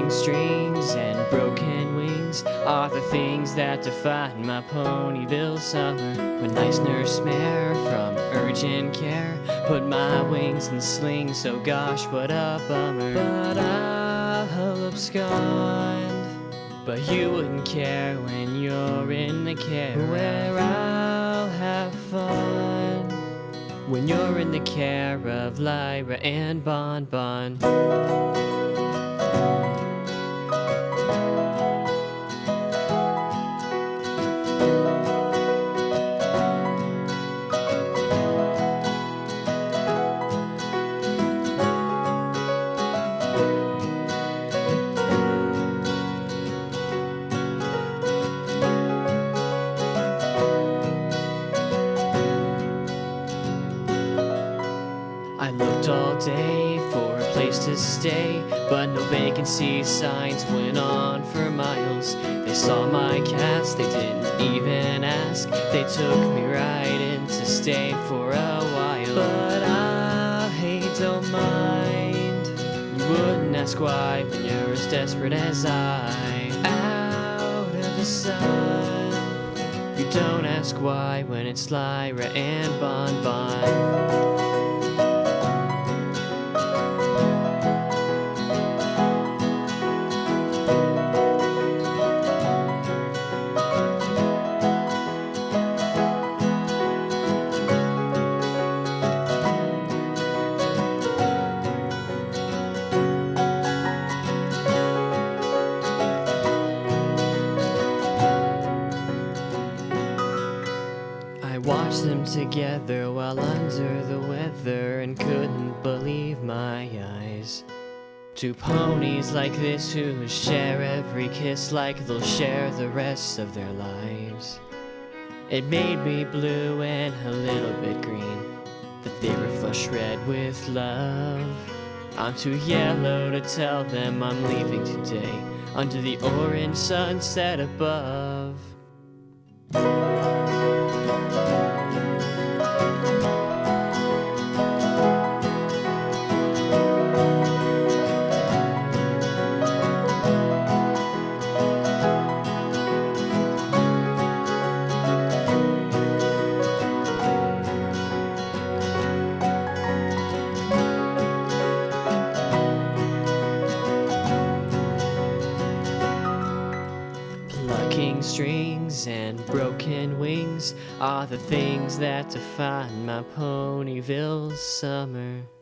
Plucking strings and broken wings are the things that define my Ponyville summer. When nice nurse mare from urgent care put my wings in slings, so gosh, what a bummer. But I'll abscond, but you wouldn't care when you're in the care where I'll have fun. When you're in the care of Lyra and Bon Bon. I looked all day for a place to stay, but no vacancy signs went on for miles. They saw my cast, they didn't even ask. They took me right in to stay for a while. But I don't mind. You wouldn't ask why when you're as desperate as I. Out of the sun. You don't ask why when it's Lyra and Bon Bon. I watched them together while under the weather and couldn't believe my eyes. Two ponies like this who share every kiss like they'll share the rest of their lives. It made me blue and a little bit green, that they were flush red with love. I'm too yellow to tell them I'm leaving today, under the orange sunset above. Plucking strings and broken wings are the things that define my Ponyville summer.